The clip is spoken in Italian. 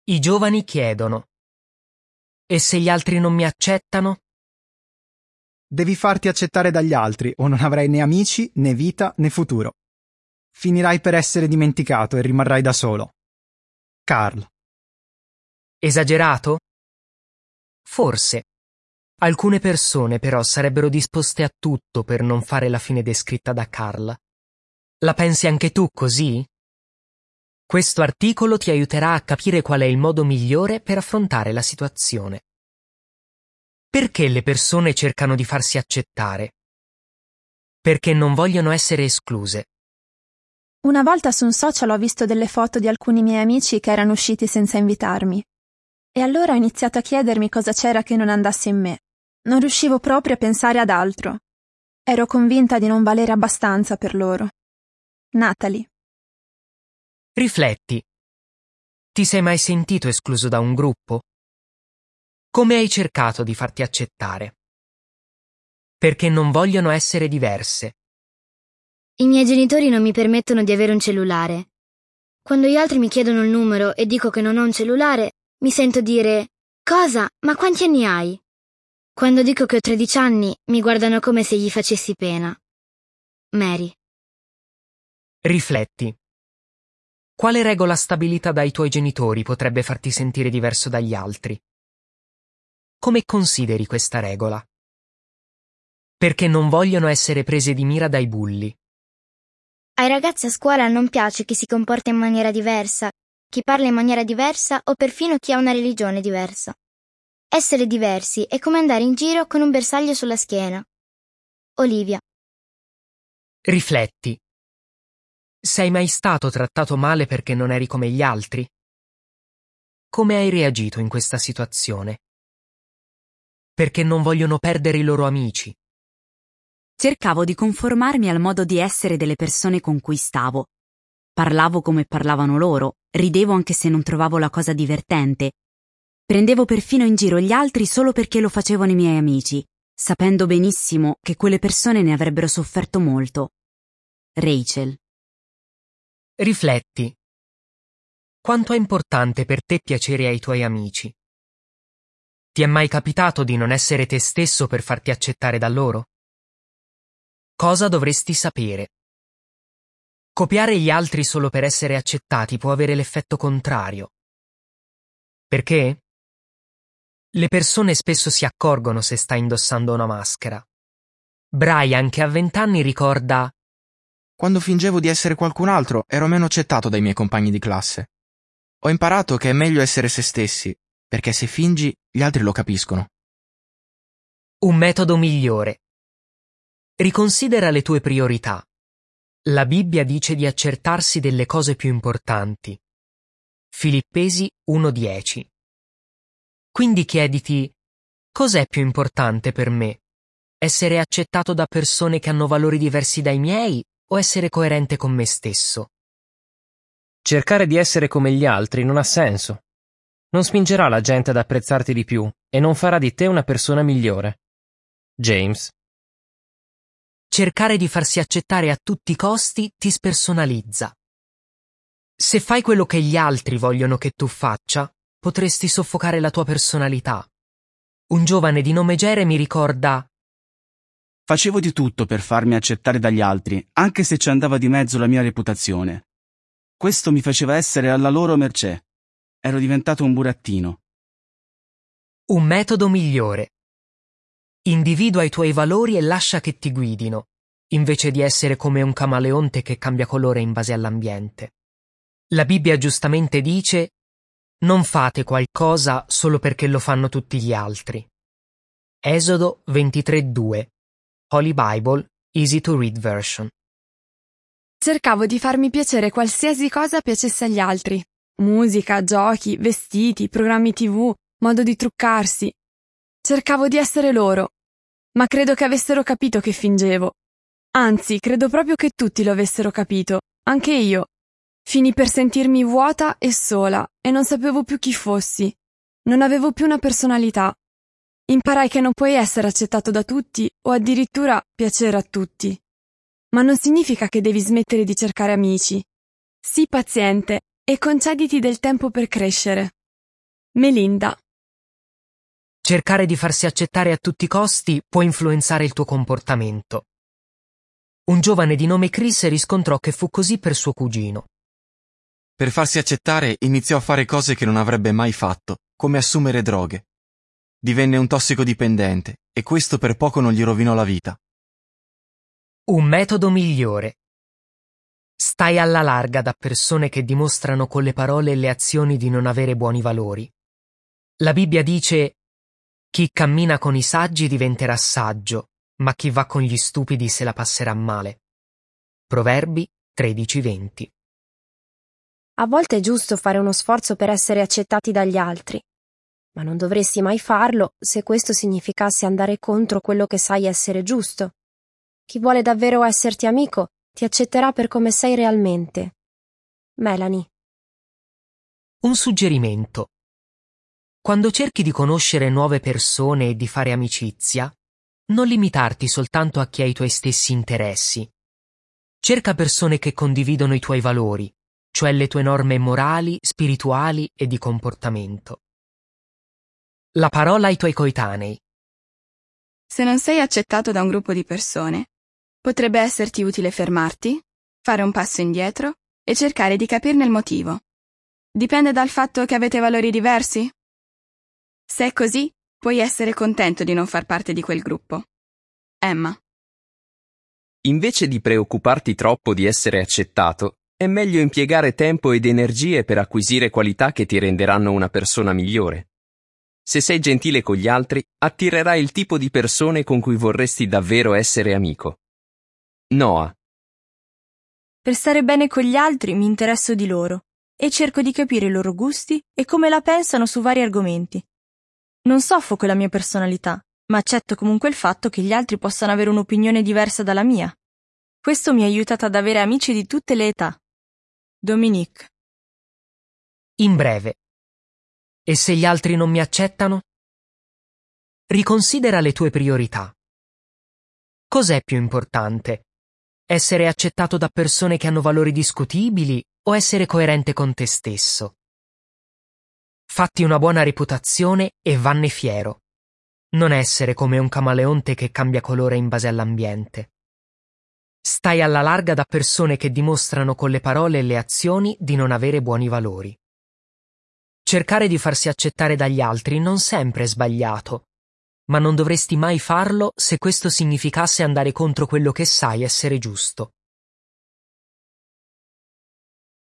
I giovani chiedono: e se gli altri non mi accettano? Devi farti accettare dagli altri o non avrai né amici, né vita, né futuro. Finirai per essere dimenticato e rimarrai da solo. Carl. Esagerato? Forse. Alcune persone però sarebbero disposte a tutto per non fare la fine descritta da Carl. La pensi anche tu così? Questo articolo ti aiuterà a capire qual è il modo migliore per affrontare la situazione. Perché le persone cercano di farsi accettare? Perché non vogliono essere escluse. Una volta su un social ho visto delle foto di alcuni miei amici che erano usciti senza invitarmi. E allora ho iniziato a chiedermi cosa c'era che non andasse in me. Non riuscivo proprio a pensare ad altro. Ero convinta di non valere abbastanza per loro. Natalie. Rifletti. Ti sei mai sentito escluso da un gruppo? Come hai cercato di farti accettare? Perché non vogliono essere diverse. I miei genitori non mi permettono di avere un cellulare. Quando gli altri mi chiedono il numero e dico che non ho un cellulare, mi sento dire: cosa? Ma quanti anni hai? Quando dico che ho 13 anni, mi guardano come se gli facessi pena. Mary. Rifletti. Quale regola stabilita dai tuoi genitori potrebbe farti sentire diverso dagli altri? Come consideri questa regola? Perché non vogliono essere prese di mira dai bulli. Ai ragazzi a scuola non piace chi si comporta in maniera diversa, chi parla in maniera diversa o perfino chi ha una religione diversa. Essere diversi è come andare in giro con un bersaglio sulla schiena. Olivia. Rifletti. Sei mai stato trattato male perché non eri come gli altri? Come hai reagito in questa situazione? Perché non vogliono perdere i loro amici. Cercavo di conformarmi al modo di essere delle persone con cui stavo. Parlavo come parlavano loro, ridevo anche se non trovavo la cosa divertente. Prendevo perfino in giro gli altri solo perché lo facevano i miei amici, sapendo benissimo che quelle persone ne avrebbero sofferto molto. Rachel. Rifletti. Quanto è importante per te piacere ai tuoi amici? Ti è mai capitato di non essere te stesso per farti accettare da loro? Cosa dovresti sapere? Copiare gli altri solo per essere accettati può avere l'effetto contrario. Perché? Le persone spesso si accorgono se stai indossando una maschera. Brian, che ha 20 anni, ricorda: quando fingevo di essere qualcun altro, ero meno accettato dai miei compagni di classe. Ho imparato che è meglio essere se stessi, perché se fingi, gli altri lo capiscono. Un metodo migliore. Riconsidera le tue priorità. La Bibbia dice di accertarsi delle cose più importanti. Filippesi 1:10. Quindi chiediti: cos'è più importante per me? Essere accettato da persone che hanno valori diversi dai miei o essere coerente con me stesso? Cercare di essere come gli altri non ha senso. Non spingerà la gente ad apprezzarti di più e non farà di te una persona migliore. James. Cercare di farsi accettare a tutti i costi ti spersonalizza. Se fai quello che gli altri vogliono che tu faccia, potresti soffocare la tua personalità. Un giovane di nome Jeremy ricorda: facevo di tutto per farmi accettare dagli altri, anche se ci andava di mezzo la mia reputazione. Questo mi faceva essere alla loro mercé. Ero diventato un burattino. Un metodo migliore. Individua i tuoi valori e lascia che ti guidino, invece di essere come un camaleonte che cambia colore in base all'ambiente. La Bibbia giustamente dice: non fate qualcosa solo perché lo fanno tutti gli altri. Esodo 23:2. Holy Bible, Easy to Read Version. Cercavo di farmi piacere qualsiasi cosa piacesse agli altri. Musica, giochi, vestiti, programmi TV, modo di truccarsi. Cercavo di essere loro, ma credo che avessero capito che fingevo. Anzi, credo proprio che tutti lo avessero capito, anche io. Finì per sentirmi vuota e sola e non sapevo più chi fossi. Non avevo più una personalità. Imparai che non puoi essere accettato da tutti o addirittura piacere a tutti. Ma non significa che devi smettere di cercare amici. Sii paziente e concediti del tempo per crescere. Melinda. Cercare di farsi accettare a tutti i costi può influenzare il tuo comportamento. Un giovane di nome Chris riscontrò che fu così per suo cugino. Per farsi accettare iniziò a fare cose che non avrebbe mai fatto, come assumere droghe. Divenne un tossicodipendente e questo per poco non gli rovinò la vita. Un metodo migliore. Stai alla larga da persone che dimostrano con le parole e le azioni di non avere buoni valori. La Bibbia dice: chi cammina con i saggi diventerà saggio, ma chi va con gli stupidi se la passerà male. Proverbi 13:20. A volte è giusto fare uno sforzo per essere accettati dagli altri, ma non dovresti mai farlo se questo significasse andare contro quello che sai essere giusto. Chi vuole davvero esserti amico ti accetterà per come sei realmente. Melanie. Un suggerimento. Quando cerchi di conoscere nuove persone e di fare amicizia, non limitarti soltanto a chi ha i tuoi stessi interessi. Cerca persone che condividono i tuoi valori, cioè le tue norme morali, spirituali e di comportamento. La parola ai tuoi coetanei. Se non sei accettato da un gruppo di persone, potrebbe esserti utile fermarti, fare un passo indietro e cercare di capirne il motivo. Dipende dal fatto che avete valori diversi? Se è così, puoi essere contento di non far parte di quel gruppo. Emma. Invece di preoccuparti troppo di essere accettato, è meglio impiegare tempo ed energie per acquisire qualità che ti renderanno una persona migliore. Se sei gentile con gli altri, attirerai il tipo di persone con cui vorresti davvero essere amico. Noah. Per stare bene con gli altri mi interesso di loro e cerco di capire i loro gusti e come la pensano su vari argomenti. Non soffoco la mia personalità, ma accetto comunque il fatto che gli altri possano avere un'opinione diversa dalla mia. Questo mi ha aiutato ad avere amici di tutte le età. Dominique. In breve. E se gli altri non mi accettano? Riconsidera le tue priorità. Cos'è più importante? Essere accettato da persone che hanno valori discutibili o essere coerente con te stesso? Fatti una buona reputazione e vanne fiero. Non essere come un camaleonte che cambia colore in base all'ambiente. Stai alla larga da persone che dimostrano con le parole e le azioni di non avere buoni valori. Cercare di farsi accettare dagli altri non sempre è sbagliato, ma non dovresti mai farlo se questo significasse andare contro quello che sai essere giusto.